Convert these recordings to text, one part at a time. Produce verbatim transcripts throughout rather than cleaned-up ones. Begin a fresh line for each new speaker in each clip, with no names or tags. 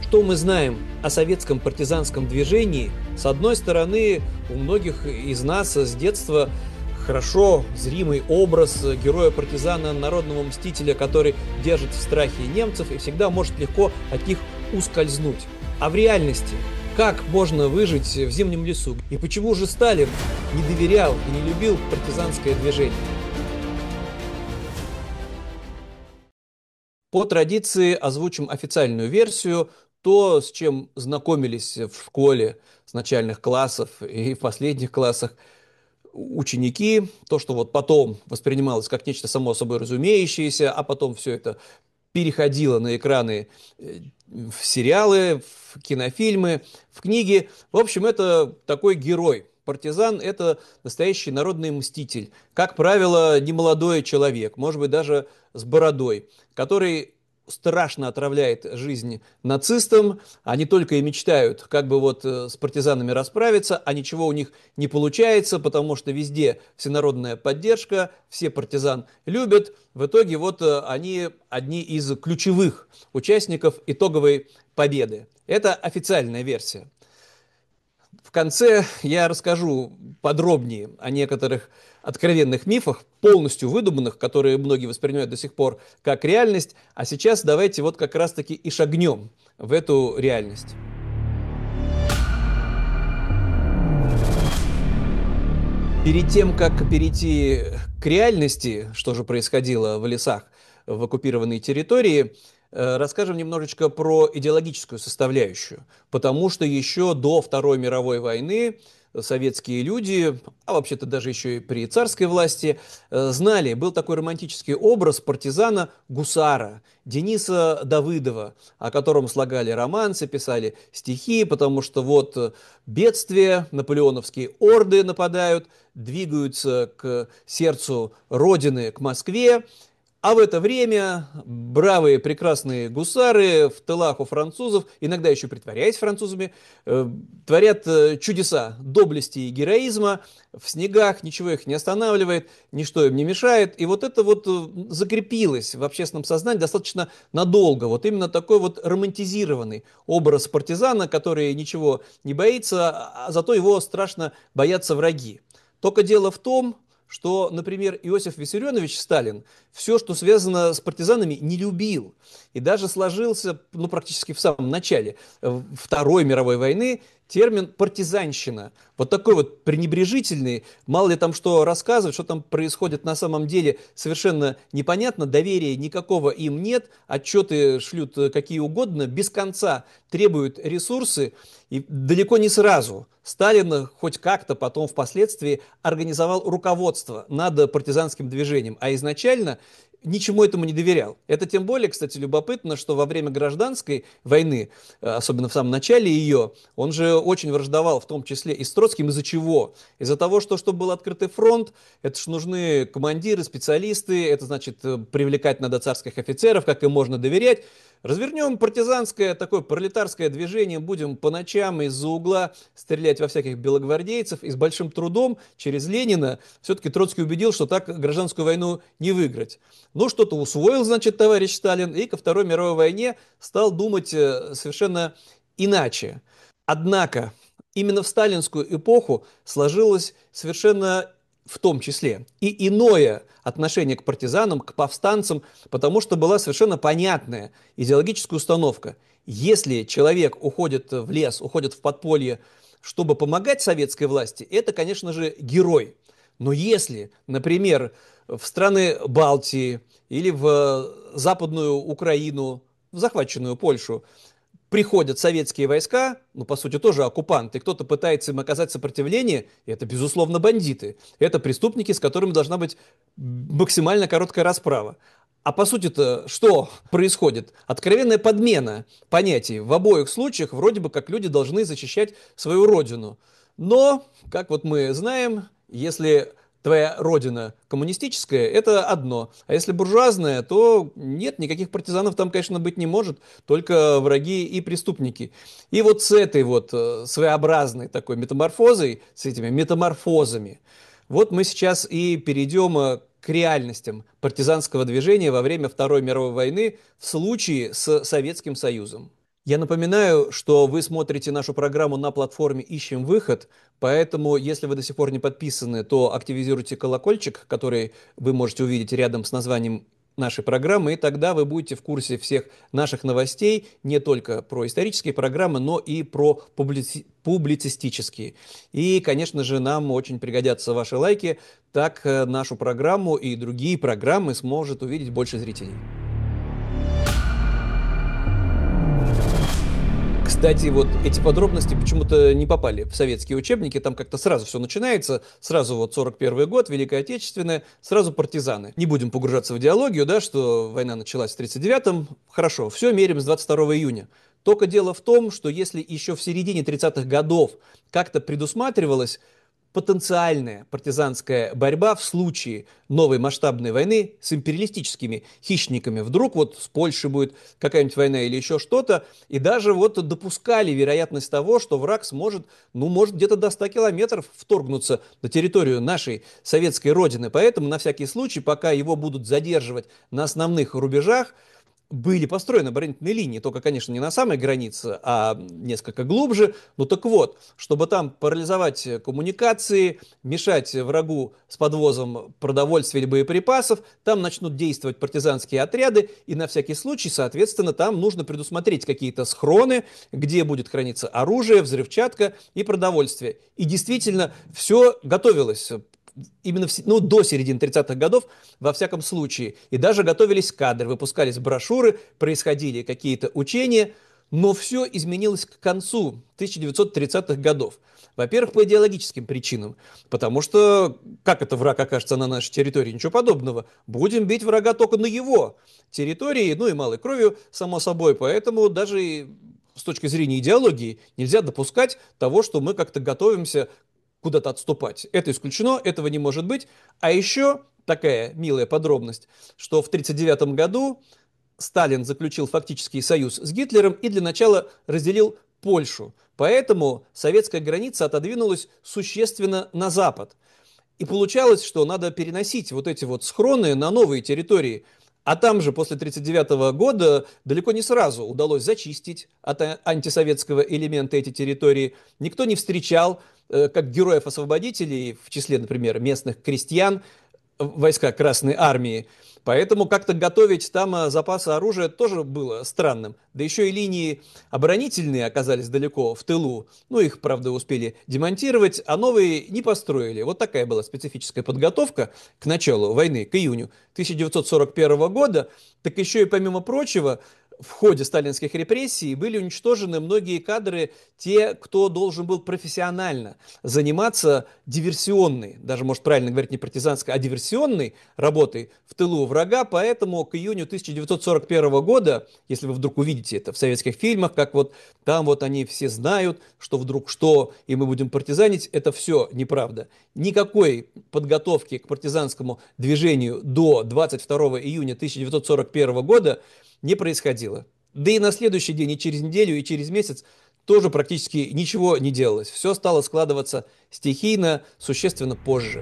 Что мы знаем о советском партизанском движении? С одной стороны, у многих из нас с детства хорошо зримый образ героя-партизана, народного мстителя, который держит в страхе немцев и всегда может легко от них ускользнуть. А в реальности, как можно выжить в зимнем лесу? И почему же Сталин не доверял и не любил партизанское движение? По традиции озвучим официальную версию, то, с чем знакомились в школе с начальных классов и в последних классах ученики, то, что вот потом воспринималось как нечто само собой разумеющееся, а потом все это переходило на экраны, э, в сериалы, в кинофильмы, в книги. В общем, это такой герой. Партизан– это настоящий народный мститель. Как правило, немолодой человек, может быть, даже с бородой, который страшно отравляет жизнь нацистам. Они только и мечтают, как бы вот э, с партизанами расправиться, а ничего у них не получается, потому что везде всенародная поддержка, все партизан любят. В итоге вот э, они одни из ключевых участников итоговой победы. Это официальная версия. В конце я расскажу подробнее о некоторых откровенных мифах, полностью выдуманных, которые многие воспринимают до сих пор как реальность. А сейчас давайте вот как раз-таки и шагнем в эту реальность. Перед тем, как перейти к реальности, что же происходило в лесах в оккупированной территории, э, расскажем немножечко про идеологическую составляющую. Потому что еще до Второй мировой войны советские люди, а вообще-то даже еще и при царской власти, э, знали, был такой романтический образ партизана-гусара Дениса Давыдова, о котором слагали романсы, писали стихи, потому что вот э, бедствия, наполеоновские орды нападают, двигаются к сердцу Родины, к Москве. А в это время бравые, прекрасные гусары в тылах у французов, иногда еще притворяясь французами, э, творят э, чудеса доблести и героизма. В снегах ничего их не останавливает, ничто им не мешает. И вот это вот э, закрепилось в общественном сознании достаточно надолго. Вот именно такой вот романтизированный образ партизана, который ничего не боится, а зато его страшно боятся враги. Только дело в том, что, например, Иосиф Виссарионович Сталин все, что связано с партизанами, не любил. И даже сложился, ну, практически в самом начале Второй мировой войны термин «партизанщина». Вот такой вот пренебрежительный, мало ли там что рассказывать, что там происходит на самом деле, совершенно непонятно, доверия никакого им нет, отчеты шлют какие угодно, без конца требуют ресурсы, и далеко не сразу Сталин хоть как-то потом впоследствии организовал руководство над партизанским движением, а изначально ничему этому не доверял. Это тем более, кстати, любопытно, что во время гражданской войны, особенно в самом начале ее, он же очень враждовал, в том числе и с Троцким. Из-за чего? Из-за того, что, чтобы был открытый фронт, это ж нужны командиры, специалисты, это значит привлекать надо царских офицеров, как им можно доверять. Развернем партизанское, такое пролетарское движение, будем по ночам из-за угла стрелять во всяких белогвардейцев, и с большим трудом через Ленина все-таки Троцкий убедил, что так гражданскую войну не выиграть. Ну, что-то усвоил, значит, товарищ Сталин, и ко Второй мировой войне стал думать совершенно иначе. Однако, именно в сталинскую эпоху сложилось совершенно в том числе и иное отношение к партизанам, к повстанцам, потому что была совершенно понятная идеологическая установка. Если человек уходит в лес, уходит в подполье, чтобы помогать советской власти, это, конечно же, герой. Но если, например, в страны Балтии или в Западную Украину, в захваченную Польшу, приходят советские войска, ну, по сути, тоже оккупанты, кто-то пытается им оказать сопротивление, и это, безусловно, бандиты. Это преступники, с которыми должна быть максимально короткая расправа. А по сути-то что происходит? Откровенная подмена понятий. В обоих случаях вроде бы как люди должны защищать свою родину. Но, как вот мы знаем, если твоя родина коммунистическая, это одно. А если буржуазная, то нет, никаких партизанов там, конечно, быть не может, только враги и преступники. И вот с этой вот своеобразной такой метаморфозой, с этими метаморфозами, вот мы сейчас и перейдем к реальностям партизанского движения во время Второй мировой войны в случае с Советским Союзом. Я напоминаю, что вы смотрите нашу программу на платформе «Ищем выход», поэтому, если вы до сих пор не подписаны, то активизируйте колокольчик, который вы можете увидеть рядом с названием нашей программы, и тогда вы будете в курсе всех наших новостей, не только про исторические программы, но и про публици- публицистические. И, конечно же, нам очень пригодятся ваши лайки, так э, нашу программу и другие программы сможет увидеть больше зрителей. Кстати, вот эти подробности почему-то не попали в советские учебники, там как-то сразу все начинается, сразу вот сорок первый год, Великая Отечественная, сразу партизаны. Не будем погружаться в идеологию, да, что война началась в тридцать девятом, хорошо, все меряем с двадцать второго июня. Только дело в том, что если еще в середине тридцатых годов как-то предусматривалось потенциальная партизанская борьба в случае новой масштабной войны с империалистическими хищниками. Вдруг вот с Польшей будет какая-нибудь война или еще что-то. И даже вот допускали вероятность того, что враг сможет, ну, может где-то до ста километров вторгнуться на территорию нашей советской родины. Поэтому на всякий случай, пока его будут задерживать на основных рубежах, были построены оборонительные линии, только, конечно, не на самой границе, а несколько глубже. Ну так вот, чтобы там парализовать коммуникации, мешать врагу с подвозом продовольствия или боеприпасов, там начнут действовать партизанские отряды, и на всякий случай, соответственно, там нужно предусмотреть какие-то схроны, где будет храниться оружие, взрывчатка и продовольствие. И действительно, все готовилось именно в, ну, до середины тридцатых годов, во всяком случае. И даже готовились кадры, выпускались брошюры, происходили какие-то учения, но все изменилось к концу тысяча девятьсот тридцатых годов. Во-первых, по идеологическим причинам, потому что как это враг окажется на нашей территории? Ничего подобного. Будем бить врага только на его территории, ну и малой кровью, само собой. Поэтому даже с точки зрения идеологии нельзя допускать того, что мы как-то готовимся куда-то отступать. Это исключено, этого не может быть. А еще такая милая подробность, что в тысяча девятьсот тридцать девятом году Сталин заключил фактический союз с Гитлером и для начала разделил Польшу. Поэтому советская граница отодвинулась существенно на запад. И получалось, что надо переносить вот эти вот схроны на новые территории. А там же после тысяча девятьсот тридцать девятого года далеко не сразу удалось зачистить от антисоветского элемента эти территории. Никто не встречал э, как героев-освободителей, в числе, например, местных крестьян, войска Красной Армии. Поэтому как-то готовить там запасы оружия тоже было странным. Да еще и линии оборонительные оказались далеко в тылу. Ну, их, правда, успели демонтировать, а новые не построили. Вот такая была специфическая подготовка к началу войны, к июню тысяча девятьсот сорок первого года. Так еще и, помимо прочего, в ходе сталинских репрессий были уничтожены многие кадры, те, кто должен был профессионально заниматься диверсионной, даже, может, правильно говорить, не партизанской, а диверсионной работой в тылу врага. Поэтому к июню тысяча девятьсот сорок первого года, если вы вдруг увидите это в советских фильмах, как вот там вот они все знают, что вдруг что, и мы будем партизанить, это все неправда. Никакой подготовки к партизанскому движению до двадцать второго июня тысяча девятьсот сорок первого года не происходило. Да и на следующий день, и через неделю, и через месяц тоже практически ничего не делалось. Все стало складываться стихийно, существенно позже.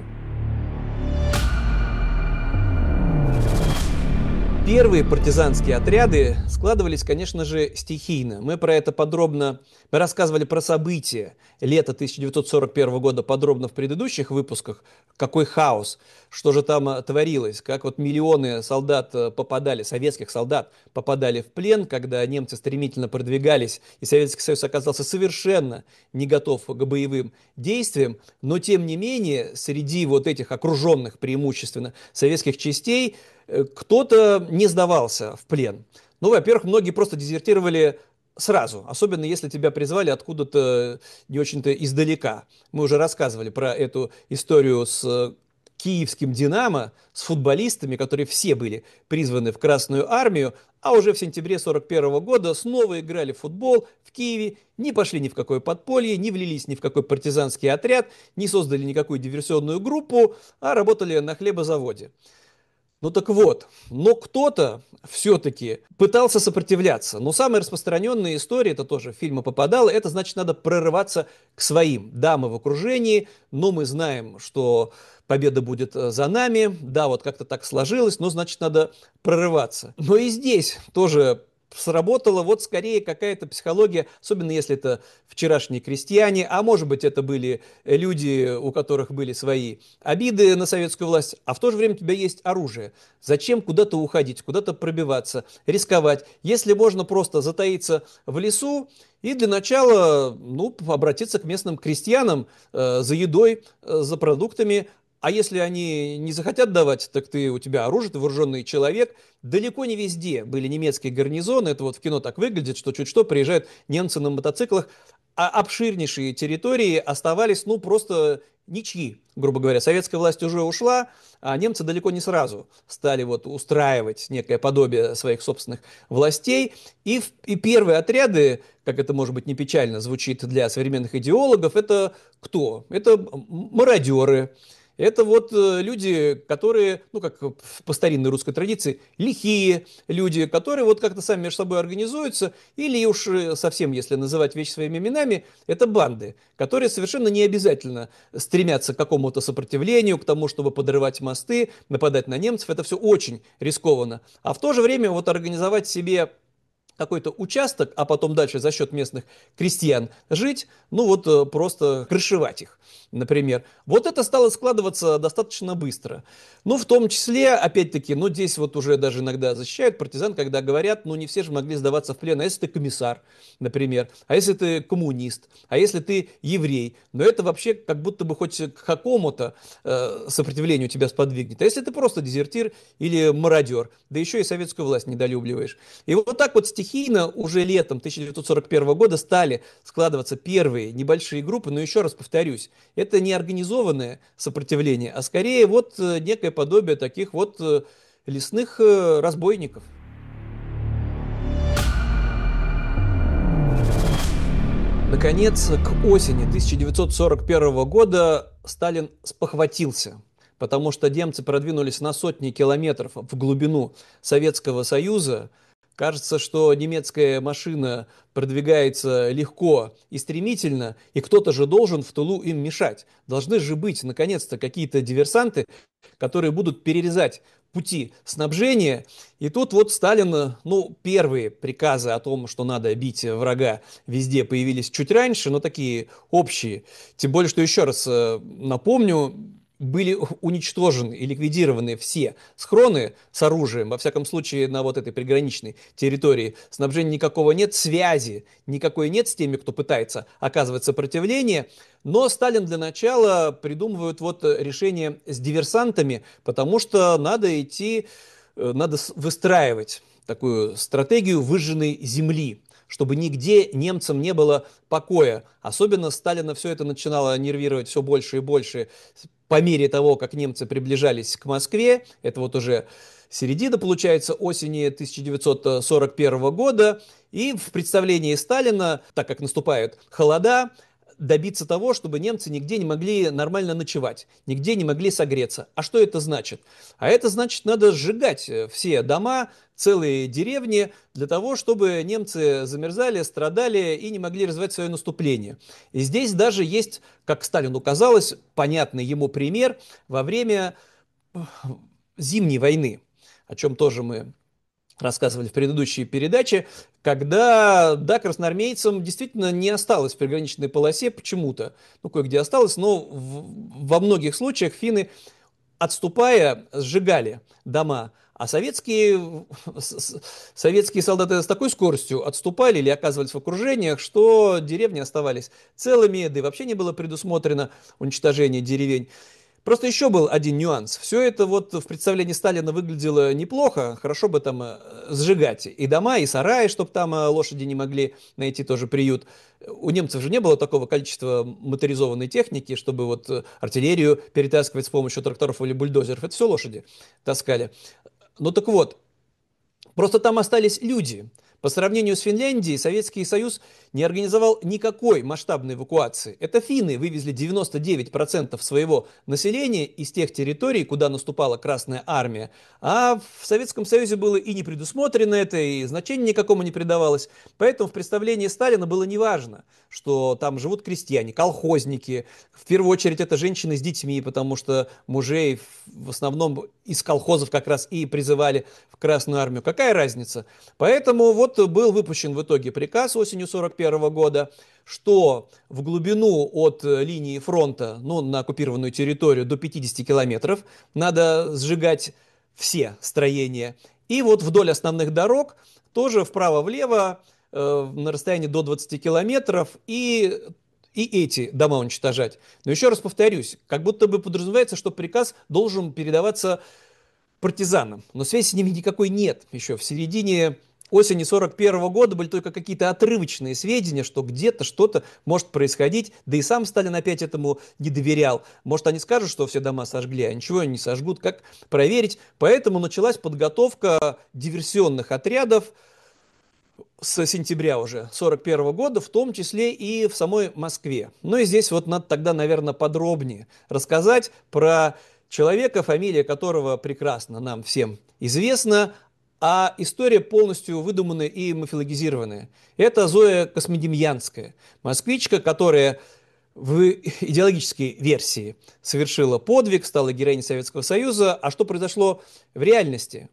Первые партизанские отряды складывались, конечно же, стихийно. Мы про это подробно мы рассказывали про события лета тысяча девятьсот сорок первого года подробно в предыдущих выпусках. Какой хаос, что же там творилось, как вот миллионы солдат попадали, советских солдат попадали в плен, когда немцы стремительно продвигались, и Советский Союз оказался совершенно не готов к боевым действиям. Но, тем не менее, среди вот этих окруженных преимущественно советских частей кто-то не сдавался в плен. Ну, во-первых, многие просто дезертировали сразу, особенно если тебя призвали откуда-то не очень-то издалека. Мы уже рассказывали про эту историю с киевским «Динамо», с футболистами, которые все были призваны в Красную Армию, а уже в сентябре сорок первого года снова играли в футбол в Киеве, не пошли ни в какое подполье, не влились ни в какой партизанский отряд, не создали никакую диверсионную группу, а работали на хлебозаводе. Ну так вот, но кто-то все-таки пытался сопротивляться. Но самая распространенная история, это тоже в фильмы попадало, это значит надо прорываться к своим. Да, мы в окружении, но мы знаем, что победа будет за нами. Да, вот как-то так сложилось, но значит надо прорываться. Но и здесь тоже сработала вот скорее какая-то психология, особенно если это вчерашние крестьяне, а может быть это были люди, у которых были свои обиды на советскую власть, а в то же время у тебя есть оружие. Зачем куда-то уходить, куда-то пробиваться, рисковать, если можно просто затаиться в лесу и для начала, ну, обратиться к местным крестьянам э, за едой, э, за продуктами. А если они не захотят давать, так ты, у тебя оружие, ты вооруженный человек. Далеко не везде были немецкие гарнизоны. Это вот в кино так выглядит, что чуть что приезжают немцы на мотоциклах. А обширнейшие территории оставались, ну, просто ничьи, грубо говоря. Советская власть уже ушла, а немцы далеко не сразу стали вот устраивать некое подобие своих собственных властей. И, в- и первые отряды, как это, может быть, не печально звучит для современных идеологов, это кто? Это м- мародеры. Это вот э, люди, которые, ну, как в- по старинной русской традиции, лихие люди, которые вот как-то сами между собой организуются, или уж э, совсем, если называть вещи своими именами, это банды, которые совершенно не обязательно стремятся к какому-то сопротивлению, к тому, чтобы подрывать мосты, нападать на немцев. Это все очень рискованно. А в то же время вот организовать себе какой-то участок, а потом дальше за счет местных крестьян жить, ну вот э, просто крышевать их, например. Вот это стало складываться достаточно быстро. Ну, в том числе, опять-таки, ну, здесь вот уже даже иногда защищают партизан, когда говорят, ну, не все же могли сдаваться в плен. А если ты комиссар, например, а если ты коммунист, а если ты еврей, но это вообще как будто бы хоть к какому-то э, сопротивлению тебя сподвигнет. А если ты просто дезертир или мародер, да еще и советскую власть недолюбливаешь. И вот так вот стихийно уже летом тысяча девятьсот сорок первого года стали складываться первые небольшие группы, но еще раз повторюсь, это не организованное сопротивление, а скорее вот э, некое подобие таких вот э, лесных э, разбойников. Наконец, к осени тысяча девятьсот сорок первого года Сталин спохватился, потому что немцы продвинулись на сотни километров в глубину Советского Союза. Кажется, что немецкая машина продвигается легко и стремительно, и кто-то же должен в тылу им мешать. Должны же быть, наконец-то, какие-то диверсанты, которые будут перерезать пути снабжения. И тут вот Сталин, ну, первые приказы о том, что надо бить врага, везде появились чуть раньше, но такие общие. Тем более, что еще раз э, напомню, были уничтожены и ликвидированы все схроны с оружием, во всяком случае на вот этой приграничной территории. Снабжения никакого нет, связи никакой нет с теми, кто пытается оказывать сопротивление. Но Сталин для начала придумывает вот решение с диверсантами, потому что надо идти, э, надо с- выстраивать такую стратегию выжженной земли, чтобы нигде немцам не было покоя. Особенно Сталина все это начинало нервировать все больше и больше по мере того, как немцы приближались к Москве. Это вот уже середина, получается, осени тысяча девятьсот сорок первого года. И в представлении Сталина, так как наступают холода, добиться того, чтобы немцы нигде не могли нормально ночевать, нигде не могли согреться. А что это значит? А это значит, надо сжигать э, все дома, целые деревни, для того, чтобы немцы замерзали, страдали и не могли развивать свое наступление. И здесь даже есть, как Сталину казалось, понятный ему пример во время э, Зимней войны, о чем тоже мы рассказывали в предыдущей передаче, когда, да, красноармейцам действительно не осталось в приграничной полосе почему-то, ну, кое-где осталось, но в- во многих случаях финны, отступая, сжигали дома, а советские, с- с- советские солдаты с такой скоростью отступали или оказывались в окружениях, что деревни оставались целыми, да и вообще не было предусмотрено уничтожение деревень. Просто еще был один нюанс. Все это вот в представлении Сталина выглядело неплохо. Хорошо бы там э, сжигать и дома, и сараи, чтобы там э, лошади не могли найти тоже приют. У немцев же не было такого количества моторизованной техники, чтобы вот э, артиллерию перетаскивать с помощью тракторов или бульдозеров. Это все лошади таскали. Ну так вот, просто там остались люди. По сравнению с Финляндией, Советский Союз не организовал никакой масштабной эвакуации. Это финны вывезли девяносто девять процентов своего населения из тех территорий, куда наступала Красная Армия. А в Советском Союзе было и не предусмотрено это, и значения никакому не придавалось. Поэтому в представлении Сталина было неважно, что там живут крестьяне, колхозники. В первую очередь это женщины с детьми, потому что мужей в основном из колхозов как раз и призывали в Красную Армию. Какая разница? Поэтому вот вот был выпущен в итоге приказ осенью сорок первого года, что в глубину от э, линии фронта, ну, на оккупированную территорию до пятидесяти километров надо сжигать все строения. И вот вдоль основных дорог тоже вправо-влево э, на расстоянии до двадцати километров и, и эти дома уничтожать. Но еще раз повторюсь, как будто бы подразумевается, что приказ должен передаваться партизанам. Но связи с ними никакой нет. Еще в середине осени сорок первого года были только какие-то отрывочные сведения, что где-то что-то может происходить. Да и сам Сталин опять этому не доверял. Может, они скажут, что все дома сожгли, а ничего они не сожгут. Как проверить? Поэтому началась подготовка диверсионных отрядов с сентября уже сорок первого года, в том числе и в самой Москве. Ну и здесь вот надо тогда, наверное, подробнее рассказать про человека, фамилия которого прекрасно нам всем известна, а история полностью выдуманная и мифологизированная. Это Зоя Космодемьянская, москвичка, которая в идеологической версии совершила подвиг, стала героиней Советского Союза. А что произошло в реальности?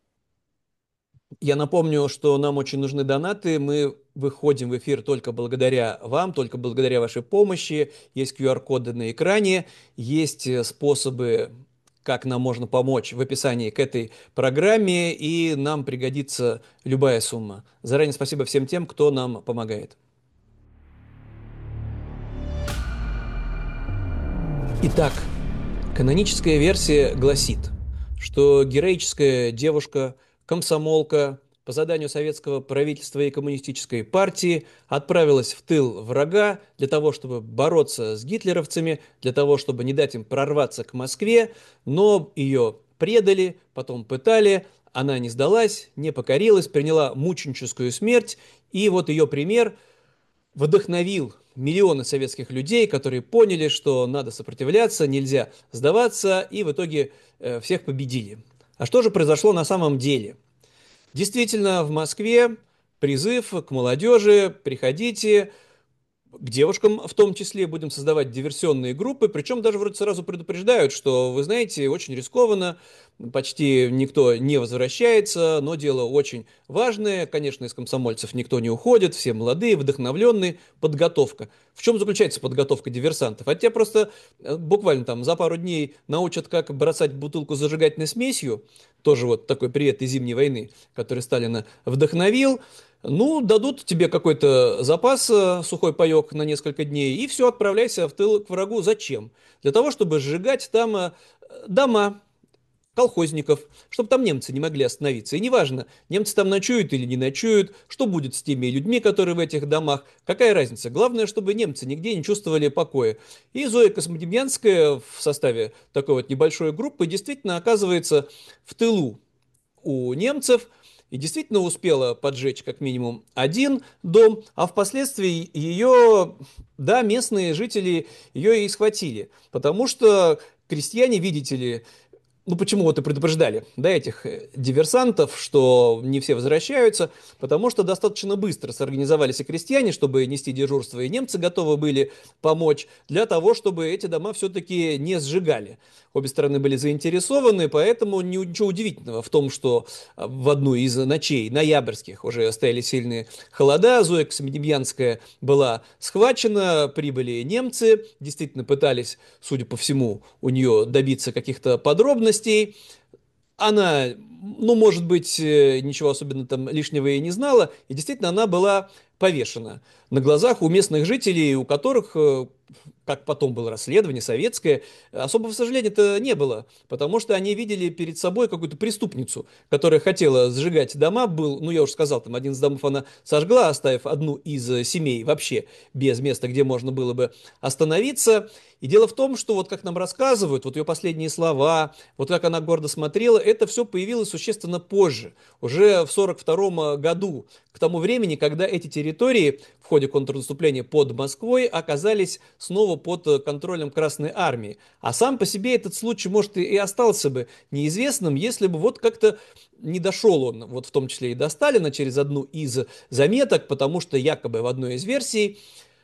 Я напомню, что нам очень нужны донаты. Мы выходим в эфир только благодаря вам, только благодаря вашей помощи. Есть ку ар-коды на экране, есть э, способы, как нам можно помочь в описании к этой программе, и нам пригодится любая сумма. Заранее спасибо всем тем, кто нам помогает. Итак, каноническая версия гласит, что героическая девушка, комсомолка, по заданию советского правительства и коммунистической партии отправилась в тыл врага для того, чтобы бороться с гитлеровцами, для того, чтобы не дать им прорваться к Москве, но ее предали, потом пытали, она не сдалась, не покорилась, приняла мученическую смерть, и вот ее пример вдохновил миллионы советских людей, которые поняли, что надо сопротивляться, нельзя сдаваться, и в итоге э, всех победили. А что же произошло на самом деле? Действительно, в Москве призыв к молодежи: приходите, к девушкам в том числе будем создавать диверсионные группы, причем даже вроде сразу предупреждают, что, вы знаете, очень рискованно, почти никто не возвращается, но дело очень важное, конечно, из комсомольцев никто не уходит, все молодые, вдохновленные, подготовка. В чем заключается подготовка диверсантов? А тебя просто э, буквально там за пару дней научат, как бросать бутылку с зажигательной смесью, тоже вот такой привет из Зимней войны, который Сталина вдохновил. Ну, дадут тебе какой-то запас, э, сухой паек на несколько дней, и все, отправляйся в тыл к врагу. Зачем? Для того, чтобы сжигать там э, дома колхозников, чтобы там немцы не могли остановиться. И неважно, немцы там ночуют или не ночуют, что будет с теми людьми, которые в этих домах, какая разница. Главное, чтобы немцы нигде не чувствовали покоя. И Зоя Космодемьянская в составе такой вот небольшой группы действительно оказывается в тылу у немцев, и действительно успела поджечь как минимум один дом, а впоследствии ее, да, местные жители ее и схватили, потому что крестьяне, видите ли, ну почему вот и предупреждали, да, этих э, диверсантов, что не все возвращаются, потому что достаточно быстро сорганизовались и крестьяне, чтобы нести дежурство, и немцы готовы были помочь для того, чтобы эти дома все-таки не сжигали. Обе стороны были заинтересованы, поэтому ничего удивительного в том, что а, в одну из ночей ноябрьских уже стояли сильные холода, Зоя Космодемьянская была схвачена, прибыли немцы, действительно пытались, судя по всему, у нее добиться каких-то подробностей. Она, ну, может быть, э, ничего особенно там лишнего и не знала, и действительно она была повешена на глазах у местных жителей, у которых, э, как потом было расследование советское, особого сожаления-то не было, потому что они видели перед собой какую-то преступницу, которая хотела сжигать дома. Был, ну, я уже сказал, там один из домов она сожгла, оставив одну из э, семей вообще без места, где можно было бы остановиться. И дело в том, что вот как нам рассказывают, вот ее последние слова, вот как она гордо смотрела, это все появилось существенно позже, уже в сорок втором году, к тому времени, когда эти территории в ходе контрнаступления под Москвой оказались снова под контролем Красной Армии. А сам по себе этот случай, может, и остался бы неизвестным, если бы вот как-то не дошел он, вот в том числе и до Сталина, через одну из заметок, потому что якобы в одной из версий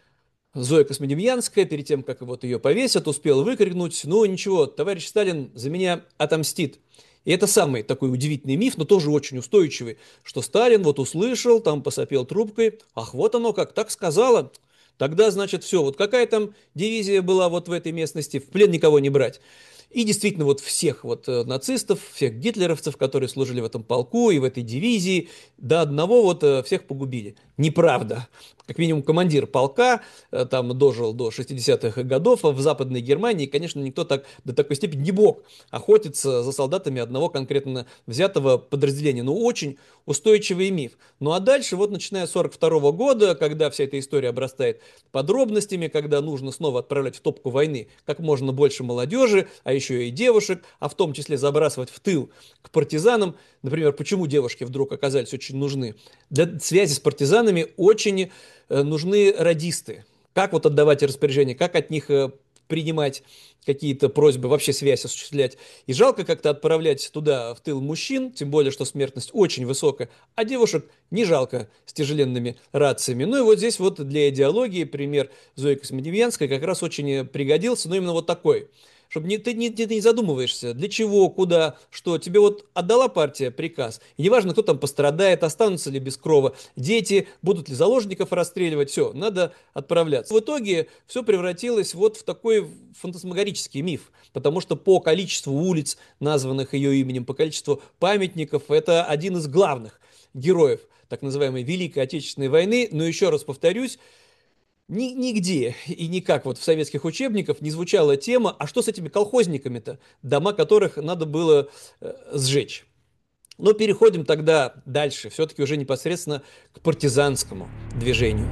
Зоя Космодемьянская, перед тем, как вот ее повесят, успела выкрикнуть: ну ничего, товарищ Сталин за меня отомстит. И это самый такой удивительный миф, но тоже очень устойчивый, что Сталин вот услышал, там посопел трубкой, ах, вот оно как, так сказала. Тогда, значит, все, вот какая там дивизия была вот в этой местности, в плен никого не брать. И действительно, вот всех вот э, нацистов, всех гитлеровцев, которые служили в этом полку и в этой дивизии, до одного вот э, всех погубили. Неправда. Как минимум командир полка э, там дожил до шестидесятых годов, а в Западной Германии, конечно, никто так до такой степени не мог охотиться за солдатами одного конкретно взятого подразделения. Ну, очень устойчивый миф. Ну, а дальше, вот начиная с сорок второго года, когда вся эта история обрастает подробностями, когда нужно снова отправлять в топку войны как можно больше молодежи, а еще и девушек, а в том числе забрасывать в тыл к партизанам. Например, почему девушки вдруг оказались очень нужны? Для связи с партизанами очень э, нужны радисты. Как вот отдавать распоряжения, как от них э, принимать какие-то просьбы, вообще связь осуществлять. И жалко как-то отправлять туда, в тыл мужчин, тем более, что смертность очень высокая, а девушек не жалко с тяжеленными рациями. Ну и вот здесь вот для идеологии пример Зои Космодемьянской как раз очень пригодился, но именно вот такой. Чтобы не, ты, не, ты не задумываешься, для чего, куда, что. Тебе вот отдала партия приказ. И неважно, кто там пострадает, останутся ли без крова дети, будут ли заложников расстреливать. Все, надо отправляться. В итоге все превратилось вот в такой фантасмагорический миф. Потому что по количеству улиц, названных ее именем, по количеству памятников, это один из главных героев так называемой Великой Отечественной войны. Но еще раз повторюсь, ни, нигде и никак вот в советских учебниках не звучала тема, а что с этими колхозниками-то, дома которых надо было э, сжечь. Но переходим тогда дальше, все-таки уже непосредственно к партизанскому движению.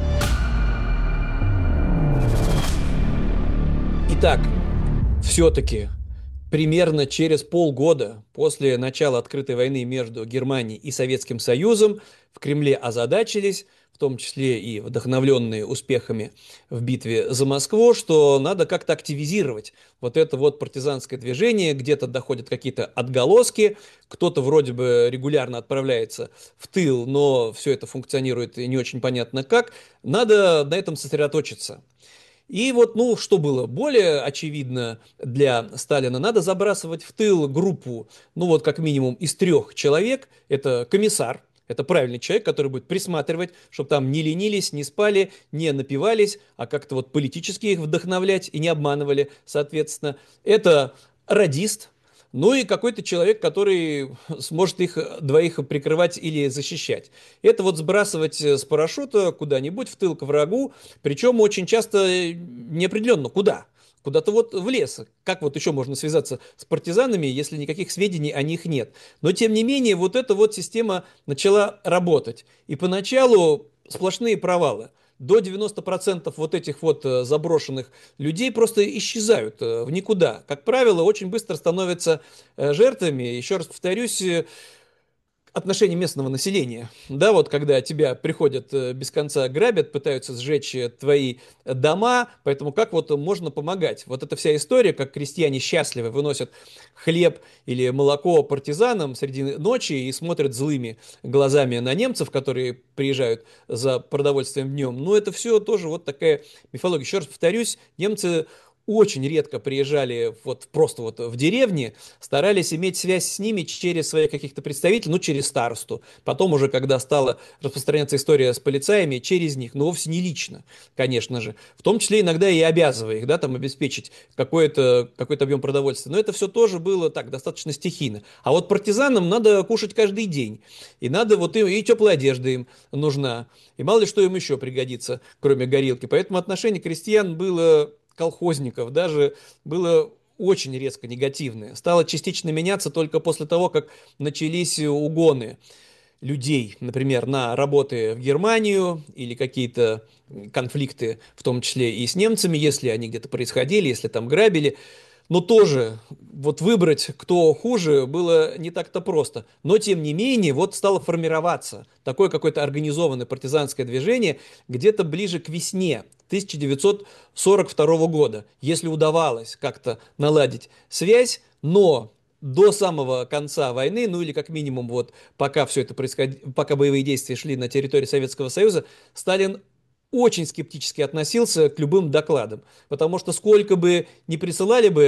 Итак, все-таки примерно через полгода после начала открытой войны между Германией и Советским Союзом в Кремле озадачились, в том числе и вдохновленные успехами в битве за Москву, что надо как-то активизировать вот это вот партизанское движение, где-то доходят какие-то отголоски, кто-то вроде бы регулярно отправляется в тыл, но все это функционирует не очень понятно как, надо на этом сосредоточиться. И вот, ну, что было более очевидно для Сталина, надо забрасывать в тыл группу, ну, вот как минимум из трех человек, это комиссар, это правильный человек, который будет присматривать, чтобы там не ленились, не спали, не напивались, а как-то вот политически их вдохновлять и не обманывали, соответственно. Это радист, ну и какой-то человек, который сможет их двоих прикрывать или защищать. Это вот сбрасывать с парашюта куда-нибудь в тыл к врагу, причем очень часто неопределенно куда. Куда-то вот в лес. Как вот еще можно связаться с партизанами, если никаких сведений о них нет? Но тем не менее, вот эта вот система начала работать. И поначалу сплошные провалы. До девяноста процентов вот этих вот э, заброшенных людей просто исчезают э, в никуда. Как правило, очень быстро становятся э, жертвами. Еще раз повторюсь, э, отношение местного населения. Да, вот когда тебя приходят э, без конца грабят, пытаются сжечь э, твои дома, поэтому как вот можно помогать? Вот эта вся история, как крестьяне счастливы выносят хлеб или молоко партизанам среди ночи и смотрят злыми глазами на немцев, которые приезжают за продовольствием днем. Ну, это все тоже вот такая мифология. Еще раз повторюсь, немцы очень редко приезжали вот просто вот в деревни, старались иметь связь с ними через своих каких-то представителей, ну, через старосту. Потом уже, когда стала распространяться история с полицаями, через них, но вовсе не лично, конечно же. В том числе иногда и обязывая их, да, там, обеспечить какой-то какой-то объем продовольствия. Но это все тоже было так, достаточно стихийно. А вот партизанам надо кушать каждый день. И надо вот им, и теплая одежда им нужна. И мало ли что им еще пригодится, кроме горилки. Поэтому отношение крестьян было колхозников даже было очень резко негативное. Стало частично меняться только после того, как начались угоны людей, например, на работы в Германию или какие-то конфликты, в том числе и с немцами, если они где-то происходили, если там грабили. Но тоже вот выбрать, кто хуже, было не так-то просто. Но, тем не менее, вот стало формироваться такое какое-то организованное партизанское движение где-то ближе к весне тысяча девятьсот сорок второго года, если удавалось как-то наладить связь, но до самого конца войны, ну или как минимум вот пока все это происходило, пока боевые действия шли на территории Советского Союза, Сталин очень скептически относился к любым докладам, потому что сколько бы ни присылали бы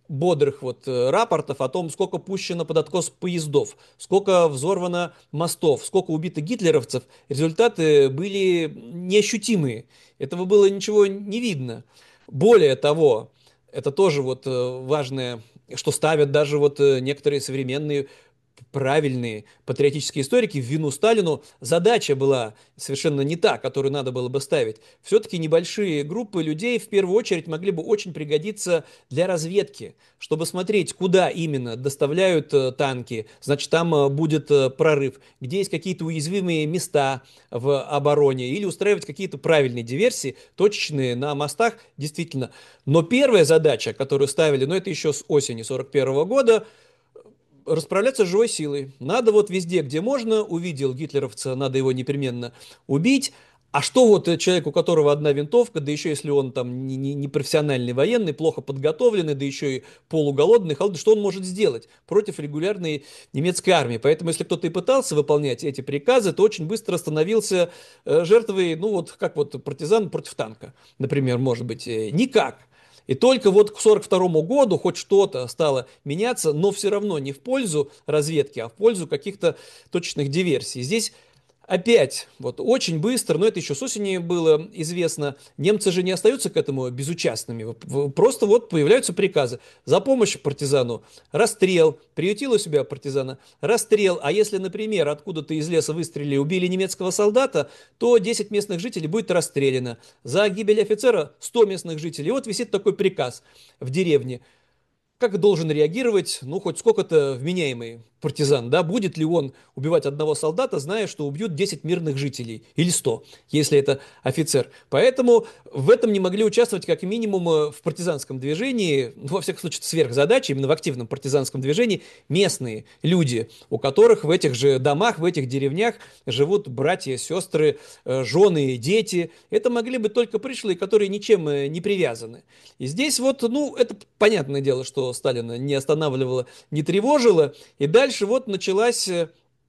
бодрых вот э, рапортов о том, сколько пущено под откос поездов, сколько взорвано мостов, сколько убито гитлеровцев, результаты были неощутимые. Этого было ничего не видно. Более того, это тоже вот э, важное, что ставят даже вот э, некоторые современные правильные патриотические историки в вину Сталину. Задача была совершенно не та, которую надо было бы ставить. Все-таки небольшие группы людей в первую очередь могли бы очень пригодиться для разведки, чтобы смотреть, куда именно доставляют э, танки, значит, там э, будет э, прорыв, где есть какие-то уязвимые места в обороне, или устраивать какие-то правильные диверсии, точечные на мостах, действительно. Но первая задача, которую ставили, ну это еще с осени сорок первого года, расправляться с живой силой. Надо вот везде, где можно, увидел гитлеровца, надо его непременно убить. А что вот э, человек, у которого одна винтовка, да еще если он там не, не, не профессиональный военный, плохо подготовленный, да еще и полуголодный, холодный, что он может сделать против регулярной немецкой армии? Поэтому если кто-то и пытался выполнять эти приказы, то очень быстро становился э, жертвой, ну вот как вот партизан против танка, например, может быть. Э, никак. И только вот к сорок второму году хоть что-то стало меняться, но все равно не в пользу разведки, а в пользу каких-то точечных диверсий. Здесь опять, вот очень быстро, но это еще с осени было известно, немцы же не остаются к этому безучастными. Просто вот появляются приказы. За помощь партизану расстрел, приютил у себя партизана расстрел. А если, например, откуда-то из леса выстрелили и убили немецкого солдата, то десять местных жителей будет расстреляно. За гибель офицера сто местных жителей. И вот висит такой приказ в деревне. Как должен реагировать, ну, хоть сколько-то вменяемый партизан, да, будет ли он убивать одного солдата, зная, что убьют десять мирных жителей, или сто, если это офицер. Поэтому в этом не могли участвовать как минимум э, в партизанском движении, ну, во всяком случае, сверхзадача, именно в активном партизанском движении, местные люди, у которых в этих же домах, в этих деревнях живут братья, сестры, э, жены, дети. Это могли быть только пришлые, которые ничем э, не привязаны. И здесь вот, ну, это понятное дело, что Сталина не останавливало, не тревожило. И дальше вот началась э,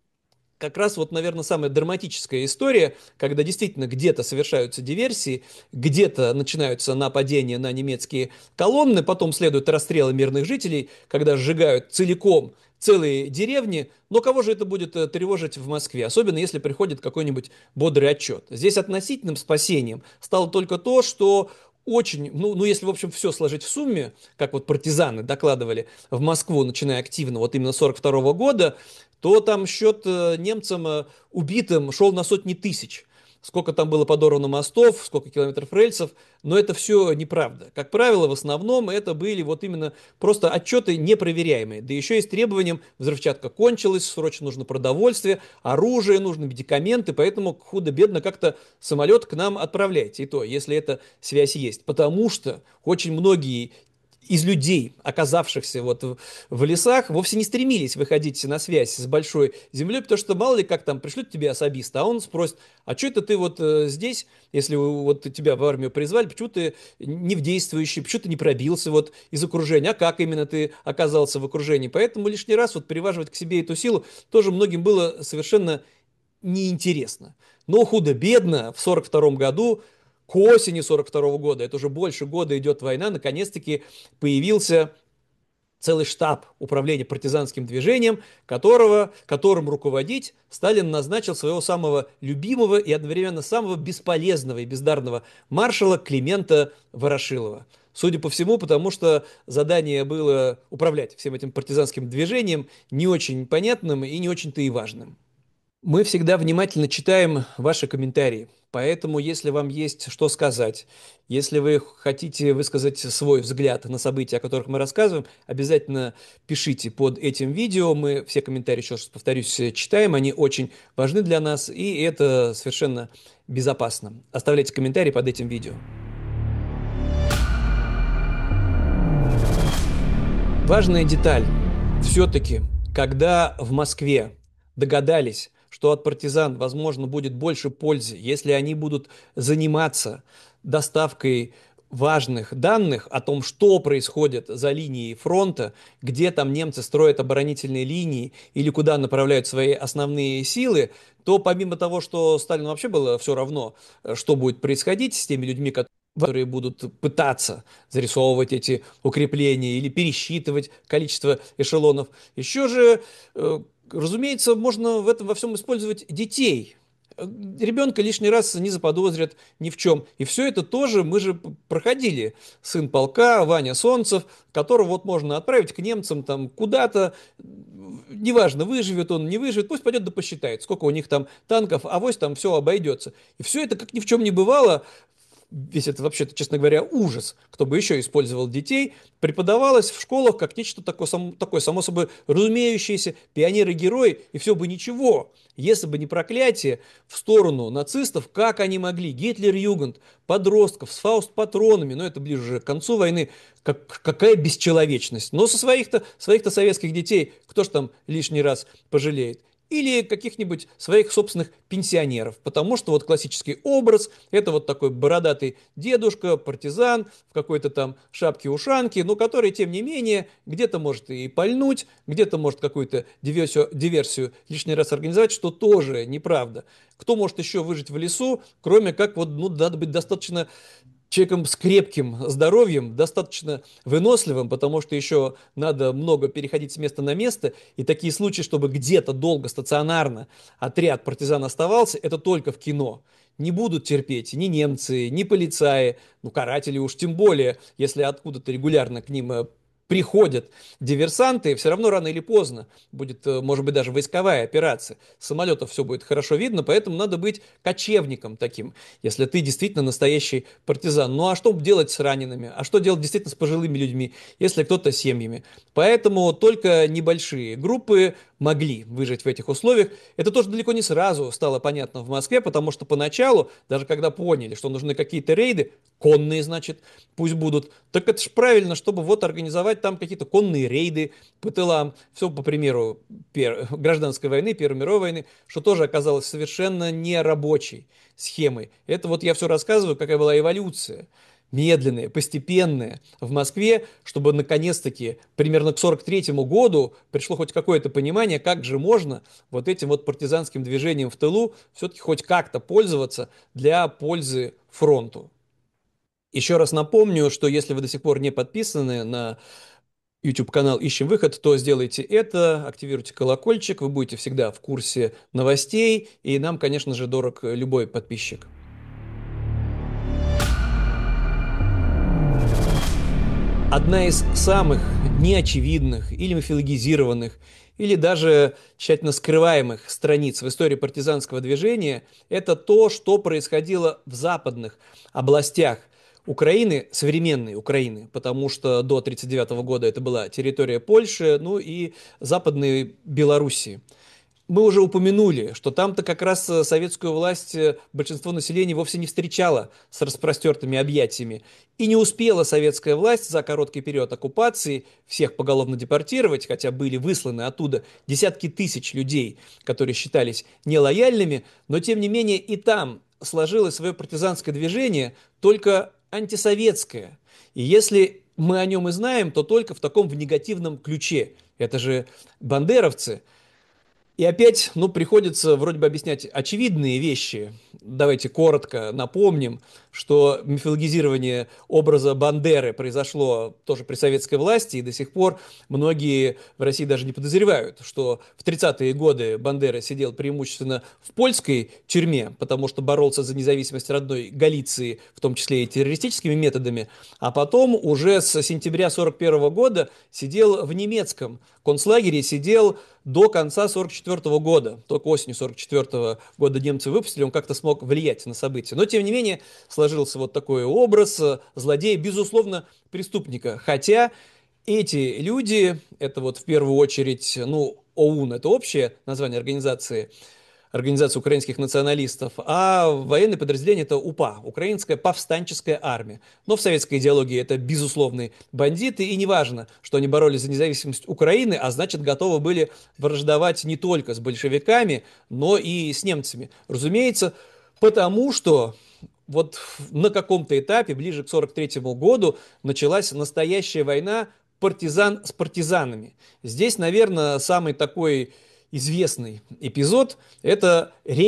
как раз вот, наверное, самая драматическая история, когда действительно где-то совершаются диверсии, где-то начинаются нападения на немецкие колонны, потом следуют расстрелы мирных жителей, когда сжигают целиком целые деревни. Но кого же это будет э, тревожить в Москве? Особенно если приходит какой-нибудь бодрый отчет. Здесь относительным спасением стало только то, что очень, ну, ну, если, в общем, все сложить в сумме, как вот партизаны докладывали в Москву, начиная активно, вот именно сорок второго года, то там счет э, немцам э, убитым шел на сотни тысяч. Сколько там было подорвано мостов, сколько километров рельсов, но это все неправда. Как правило, в основном это были вот именно просто отчеты непроверяемые. Да еще и с требованием взрывчатка кончилась, срочно нужно продовольствие, оружие, нужны медикаменты, поэтому худо-бедно как-то самолет к нам отправляйте. И то, если эта связь есть. Потому что очень многие из людей, оказавшихся вот в, в лесах, вовсе не стремились выходить на связь с большой землей, потому что мало ли как там пришлют тебе особиста, а он спросит, а что это ты вот э, здесь, если вот тебя в армию призвали, почему ты не в действующий, почему ты не пробился вот из окружения, а как именно ты оказался в окружении. Поэтому лишний раз вот приваживать к себе эту силу тоже многим было совершенно неинтересно. Но худо-бедно в сорок втором году, к осени сорок второго года, это уже больше года идет война, наконец-таки появился целый штаб управления партизанским движением, которого, которым руководить Сталин назначил своего самого любимого и одновременно самого бесполезного и бездарного маршала Климента Ворошилова. Судя по всему, потому что задание было управлять всем этим партизанским движением не очень понятным и не очень-то и важным. Мы всегда внимательно читаем ваши комментарии, поэтому если вам есть что сказать, если вы хотите высказать свой взгляд на события, о которых мы рассказываем, обязательно пишите под этим видео. Мы все комментарии, еще раз повторюсь, читаем, они очень важны для нас, и это совершенно безопасно. Оставляйте комментарии под этим видео. Важная деталь. Все-таки, когда в Москве догадались, что от партизан, возможно, будет больше пользы, если они будут заниматься доставкой важных данных о том, что происходит за линией фронта, где там немцы строят оборонительные линии или куда направляют свои основные силы, то помимо того, что Сталину вообще было все равно, что будет происходить с теми людьми, которые которые будут пытаться зарисовывать эти укрепления или пересчитывать количество эшелонов. Еще же, э, разумеется, можно в этом во всем использовать детей. Э, Ребенка лишний раз не заподозрят ни в чем. И все это тоже мы же п- проходили. Сын полка, Ваня Солнцев, которого вот можно отправить к немцам там куда-то, неважно, выживет он, не выживет, пусть пойдет да посчитает, сколько у них там танков, авось там все обойдется. И все это, как ни в чем не бывало, весь это вообще-то, честно говоря, ужас, кто бы еще использовал детей, преподавалось в школах как нечто такое, само, такое само собой разумеющееся, пионеры-герои, и все бы ничего, если бы не проклятие в сторону нацистов, как они могли, Гитлер-Югент, подростков с фауст-патронами, но это ближе уже к концу войны, как, какая бесчеловечность. Но со своих-то своих-то советских детей кто ж там лишний раз пожалеет? Или каких-нибудь своих собственных пенсионеров. Потому что вот классический образ – это вот такой бородатый дедушка, партизан в какой-то там шапке-ушанке, но который, тем не менее, где-то может и пальнуть, где-то может какую-то диверсию, диверсию лишний раз организовать, что тоже неправда. Кто может еще выжить в лесу, кроме как вот, ну, надо быть достаточно человеком с крепким здоровьем, достаточно выносливым, потому что еще надо много переходить с места на место, и такие случаи, чтобы где-то долго стационарно отряд партизан оставался, это только в кино. Не будут терпеть ни немцы, ни полицаи, ну, каратели уж тем более, если откуда-то регулярно к ним э, приходят диверсанты, все равно рано или поздно будет, э, может быть, даже войсковая операция. С самолетов все будет хорошо видно, поэтому надо быть кочевником таким, если ты действительно настоящий партизан. Ну а что делать с ранеными? А что делать действительно с пожилыми людьми, если кто-то с семьями? Поэтому только небольшие группы могли выжить в этих условиях. Это тоже далеко не сразу стало понятно в Москве, потому что поначалу, даже когда поняли, что нужны какие-то рейды, конные, значит, пусть будут, так это же правильно, чтобы вот организовать там какие-то конные рейды по тылам. Все по примеру пер... гражданской войны, Первой мировой войны, что тоже оказалось совершенно нерабочей схемой. Это вот я все рассказываю, какая была эволюция. Медленная, постепенная в Москве, чтобы наконец-таки примерно к сорок третьему году пришло хоть какое-то понимание, как же можно вот этим вот партизанским движением в тылу все-таки хоть как-то пользоваться для пользы фронту. Еще раз напомню, что если вы до сих пор не подписаны на YouTube-канал «Ищем выход», то сделайте это, активируйте колокольчик, вы будете всегда в курсе новостей, и нам, конечно же, дорог любой подписчик. Одна из самых неочевидных или мифологизированных, или даже тщательно скрываемых страниц в истории партизанского движения – это то, что происходило в западных областях Украины, современной Украины, потому что до тысяча девятьсот тридцать девятого года это была территория Польши, ну и Западной Белоруссии. Мы уже упомянули, что там-то как раз э, советскую власть э, большинство населения вовсе не встречало с распростертыми объятиями. И не успела советская власть за короткий период оккупации всех поголовно депортировать, хотя были высланы оттуда десятки тысяч людей, которые считались нелояльными, но тем не менее и там сложилось свое партизанское движение, только антисоветское. И если мы о нем и знаем, то только в таком в негативном ключе. Это же бандеровцы. И опять, ну, приходится вроде бы объяснять очевидные вещи. Давайте коротко напомним, что мифологизирование образа Бандеры произошло тоже при советской власти, и до сих пор многие в России даже не подозревают, что в тридцатые годы Бандера сидел преимущественно в польской тюрьме, потому что боролся за независимость родной Галиции, в том числе и террористическими методами, а потом уже с сентября сорок первого года сидел в немецком концлагере, сидел до конца сорок четвёртого года. Только осенью сорок четвёртого года немцы выпустили, он как-то смог влиять на события. Но, тем не менее, сложился вот такой образ злодея, безусловно, преступника. Хотя эти люди, это вот в первую очередь, ну, ОУН, это общее название организации, Организация украинских националистов, а военное подразделение это УПА, Украинская повстанческая армия. Но в советской идеологии это безусловные бандиты, и неважно, что они боролись за независимость Украины, а значит готовы были враждовать не только с большевиками, но и с немцами. Разумеется, потому что вот на каком-то этапе, ближе к сорок третьему году, началась настоящая война партизан с партизанами. Здесь, наверное, самый такой известный эпизод – это рейд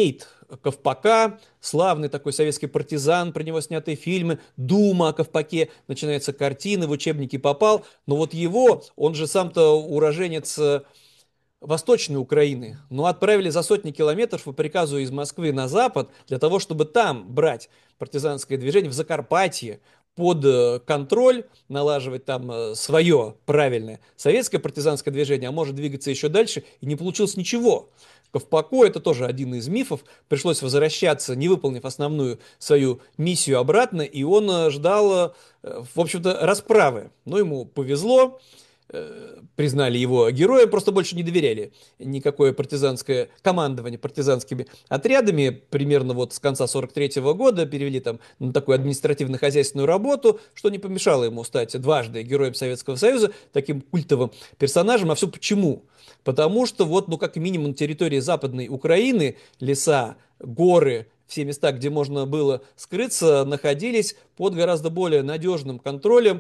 Ковпака, славный такой советский партизан, про него сняты фильмы, «Дума» о Ковпаке, начинается картина, в учебники попал, но вот его, он же сам-то уроженец э, Восточной Украины, но отправили за сотни километров по приказу из Москвы на запад для того, чтобы там брать партизанское движение в Закарпатье под э, контроль, налаживать там э, свое правильное советское партизанское движение, а может двигаться еще дальше, и не получилось ничего. Ковпаку, это тоже один из мифов, пришлось возвращаться, не выполнив основную свою миссию обратно, и он э, ждал, э, в общем-то, расправы. Но ему повезло, э, признали его героем, просто больше не доверяли никакое партизанское командование партизанскими отрядами. Примерно вот с конца сорок третьего года перевели там на такую административно-хозяйственную работу, что не помешало ему стать дважды героем Советского Союза, таким культовым персонажем. А все почему? Потому что вот, ну, как минимум на территории Западной Украины леса, горы, все места, где можно было скрыться, находились под гораздо более надежным контролем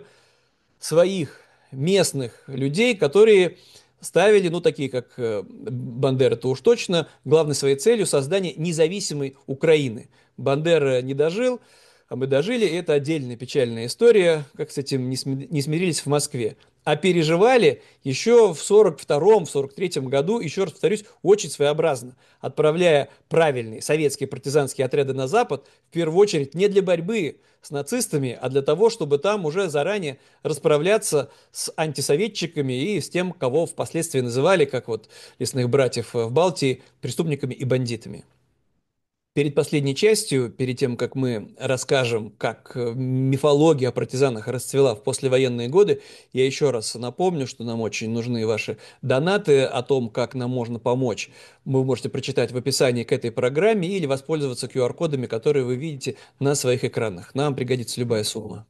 своих местных людей, которые ставили, ну, такие как э, Бандера-то уж точно, главной своей целью создание независимой Украины. Бандера не дожил, а мы дожили, и это отдельная печальная история, как с этим не, сми- не смирились в Москве. А переживали еще в сорок втором, в сорок третьем году, еще раз повторюсь, очень своеобразно, отправляя правильные советские партизанские отряды на Запад, в первую очередь не для борьбы с нацистами, а для того, чтобы там уже заранее расправляться с антисоветчиками и с тем, кого впоследствии называли, как вот лесных братьев в Балтии, преступниками и бандитами. Перед последней частью, перед тем, как мы расскажем, как э, мифология о партизанах расцвела в послевоенные годы, я еще раз напомню, что нам очень нужны ваши донаты о том, как нам можно помочь. Вы можете прочитать в описании к этой программе или воспользоваться ку ар кодами, которые вы видите на своих экранах. Нам пригодится любая сумма.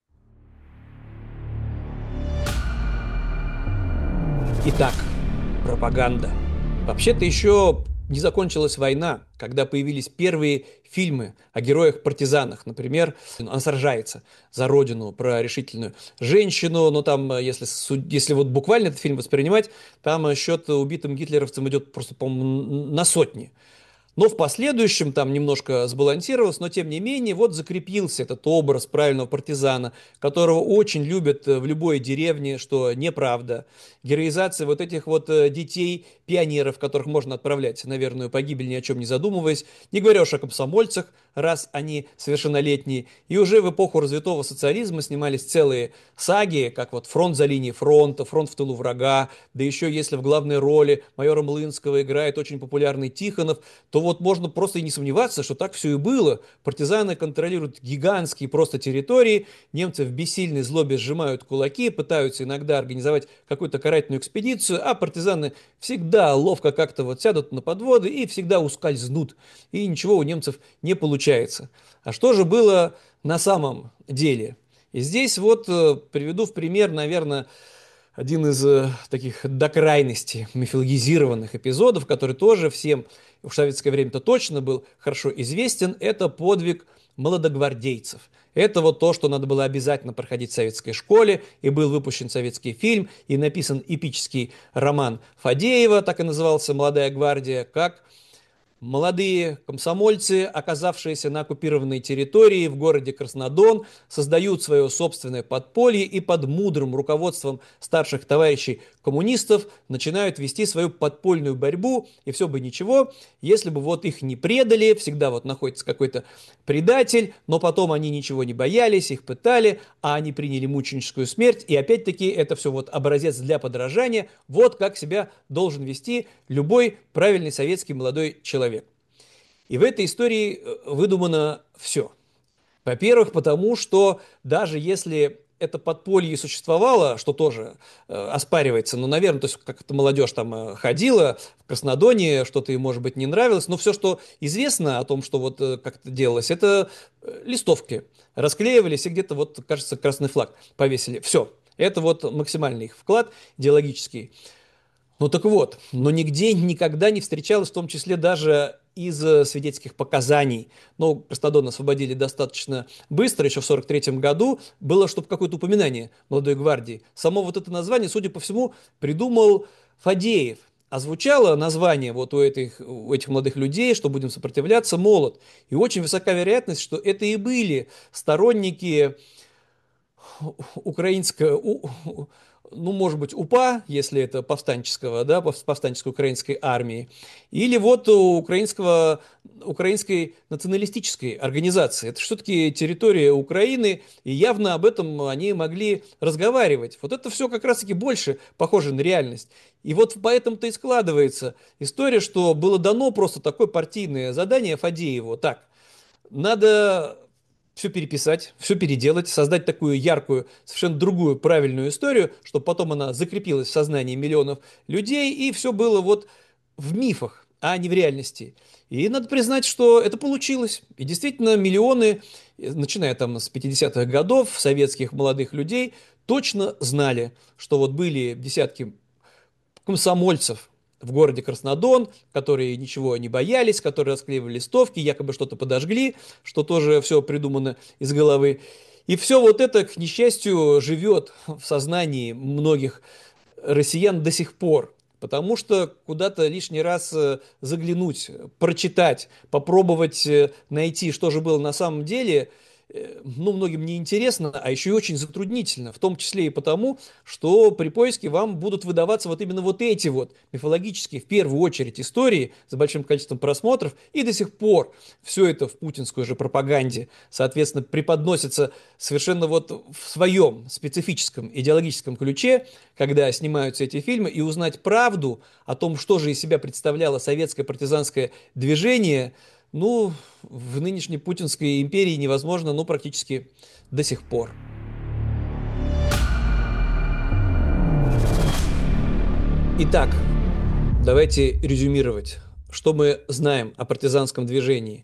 Итак, пропаганда. Вообще-то еще не закончилась война, когда появились первые фильмы о героях-партизанах. Например, она сражается за родину, про решительную женщину. Но там, если, если вот буквально этот фильм воспринимать, там счет убитым гитлеровцам идет просто, по-моему, на сотни. Но в последующем там немножко сбалансировалось, но тем не менее вот закрепился этот образ правильного партизана, которого очень любят в любой деревне, что неправда. Героизация вот этих вот э, детей, пионеров, которых можно отправлять на верную погибель, ни о чем не задумываясь, не говоря уж о комсомольцах, раз они совершеннолетние. И уже в эпоху развитого социализма снимались целые саги, как вот «Фронт за линией фронта», «Фронт в тылу врага», да еще если в главной роли майора Млынского играет очень популярный Тихонов, то вот можно просто и не сомневаться, что так все и было. Партизаны контролируют гигантские просто территории, немцы в бессильной злобе сжимают кулаки, пытаются иногда организовать какую-то карательную экспедицию, а партизаны всегда ловко как-то вот сядут на подводы и всегда ускользнут, и ничего у немцев не получается. А что же было на самом деле? И здесь вот э, приведу в пример, наверное, один из э, таких до крайности мифологизированных эпизодов, который тоже всем в советское время-то точно был хорошо известен, это подвиг молодогвардейцев. Это вот то, что надо было обязательно проходить в советской школе, и был выпущен советский фильм, и написан эпический роман Фадеева, так и назывался «Молодая гвардия», как молодые комсомольцы, оказавшиеся на оккупированной территории в городе Краснодон, создают свое собственное подполье и под мудрым руководством старших товарищей коммунистов начинают вести свою подпольную борьбу, и все бы ничего, если бы вот их не предали, всегда вот находится какой-то предатель, но потом они ничего не боялись, их пытали, а они приняли мученическую смерть, и опять-таки это все вот образец для подражания, вот как себя должен вести любой правильный советский молодой человек. И в этой истории выдумано все. Во-первых, потому что даже если это подполье существовало, что тоже э, оспаривается, ну, наверное, то есть как-то молодежь там э, ходила в Краснодоне, что-то ей, может быть, не нравилось, но все, что известно о том, что вот э, как это делалось, это э, листовки расклеивались и где-то вот, кажется, красный флаг повесили. Все. Это вот максимальный их вклад идеологический. Ну так вот, но нигде никогда не встречалось, в том числе даже из э, свидетельских показаний. Но Краснодон освободили достаточно быстро, еще в сорок третьем году, было, чтобы какое-то упоминание молодой гвардии. Само вот это название, судя по всему, придумал Фадеев. А звучало название вот у этих, у этих молодых людей, что будем сопротивляться, «Молот». И очень высока вероятность, что это и были сторонники украинского, у- у- ну, может быть, УПА, если это повстанческого, да, пов- повстанческой украинской армии, или вот у украинского, украинской националистической организации. Это все-таки территория Украины, и явно об этом они могли разговаривать. Вот это все как раз-таки больше похоже на реальность. И вот поэтому-то и складывается история, что было дано просто такое партийное задание Фадееву. Так, надо все переписать, все переделать, создать такую яркую, совершенно другую правильную историю, чтобы потом она закрепилась в сознании миллионов людей, и все было вот в мифах, а не в реальности. И надо признать, что это получилось. И действительно, миллионы, э, начиная там с пятидесятых годов, советских молодых людей, точно знали, что вот были десятки комсомольцев в городе Краснодон, которые ничего не боялись, которые расклеивали листовки, якобы что-то подожгли, что тоже все придумано из головы. И все вот это, к несчастью, живет в сознании многих россиян до сих пор. Потому что куда-то лишний раз э, заглянуть, прочитать, попробовать э, найти, что же было на самом деле, э, ну, многим не интересно, а еще и очень затруднительно, в том числе и потому, что при поиске вам будут выдаваться вот именно вот эти вот мифологические, в первую очередь, истории с большим количеством просмотров, и до сих пор все это в путинской же пропаганде, соответственно, преподносится совершенно вот в своем специфическом идеологическом ключе, когда снимаются эти фильмы, и узнать правду о том, что же из себя представляло советское партизанское движение, ну, в нынешней путинской империи невозможно, ну, практически до сих пор. Итак, давайте резюмировать, что мы знаем о партизанском движении.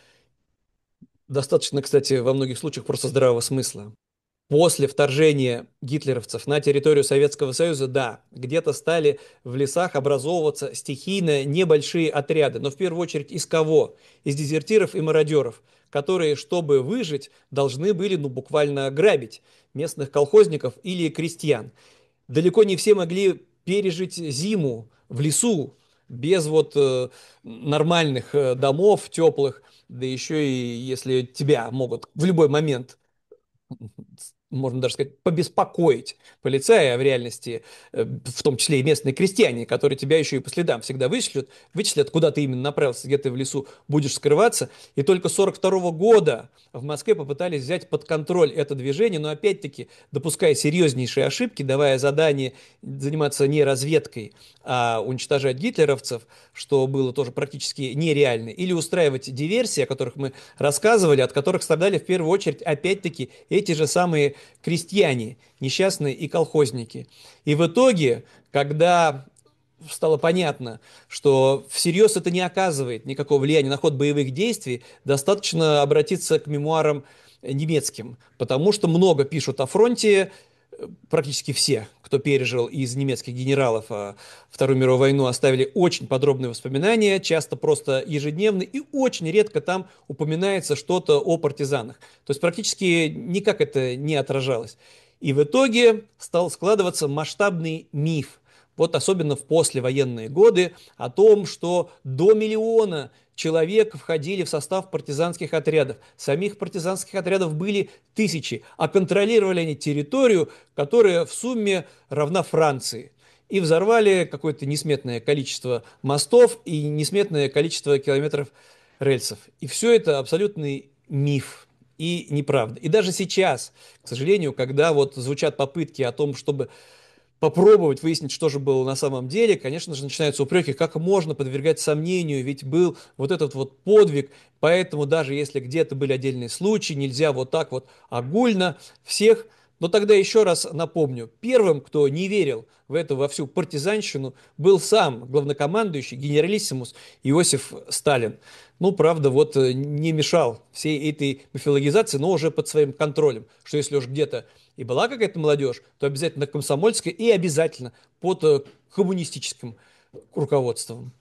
Достаточно, кстати, во многих случаях просто здравого смысла. После вторжения гитлеровцев на территорию Советского Союза, да, где-то стали в лесах образовываться стихийно небольшие отряды, но в первую очередь из кого? Из дезертиров и мародеров, которые, чтобы выжить, должны были, ну, буквально грабить местных колхозников или крестьян. Далеко не все могли пережить зиму в лесу без вот э, нормальных э, домов теплых, да еще и если тебя могут в любой момент, можно даже сказать, побеспокоить полицая, а в реальности, э, в том числе и местные крестьяне, которые тебя еще и по следам всегда вычислят, вычислят, куда ты именно направился, где ты в лесу будешь скрываться. И только сорок второго года в Москве попытались взять под контроль это движение, но опять-таки допуская серьезнейшие ошибки, давая задание заниматься не разведкой, а уничтожать гитлеровцев, что было тоже практически нереально, или устраивать диверсии, о которых мы рассказывали, от которых страдали в первую очередь опять-таки эти же самые крестьяне, несчастные и колхозники. И в итоге, когда стало понятно, что всерьез это не оказывает никакого влияния на ход боевых действий, достаточно обратиться к мемуарам немецким, потому что много пишут о фронте, практически все, кто пережил из немецких генералов а, Вторую мировую войну, оставили очень подробные воспоминания, часто просто ежедневные, и очень редко там упоминается что-то о партизанах. То есть практически никак это не отражалось. И в итоге стал складываться масштабный миф, вот особенно в послевоенные годы, о том, что до миллиона человек входили в состав партизанских отрядов. Самих партизанских отрядов были тысячи, а контролировали они территорию, которая в сумме равна Франции. И взорвали какое-то несметное количество мостов и несметное количество километров рельсов. И все это абсолютный миф и неправда. И даже сейчас, к сожалению, когда вот звучат попытки о том, чтобы попробовать выяснить, что же было на самом деле, конечно же, начинаются упреки, как можно подвергать сомнению, ведь был вот этот вот подвиг, поэтому даже если где-то были отдельные случаи, нельзя вот так вот огульно всех. Но тогда еще раз напомню, первым, кто не верил в эту во всю партизанщину, был сам главнокомандующий генералиссимус Иосиф Сталин. Ну, правда, вот э, не мешал всей этой мифологизации, но уже под своим контролем, что если уж где-то и была какая-то молодежь, то обязательно комсомольская и обязательно под э, коммунистическим руководством.